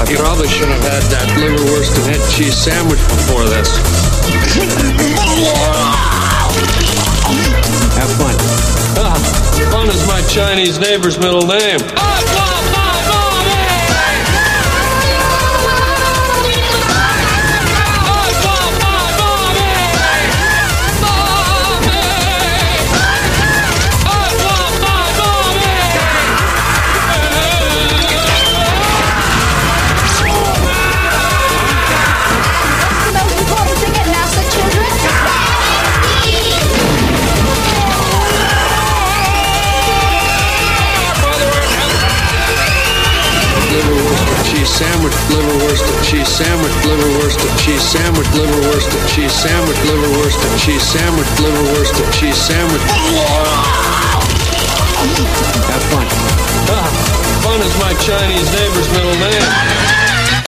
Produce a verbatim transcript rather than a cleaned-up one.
You probably should have had that liverwurst and head cheese sandwich before this. Have fun. Ah, fun is my Chinese neighbor's middle name. Sandwich, liverwurst and cheese sandwich, liverwurst and cheese sandwich, liverwurst and cheese sandwich, liverwurst and cheese sandwich, liverwurst and cheese sandwich. Have fun. Ah, fun is my Chinese neighbor's middle name.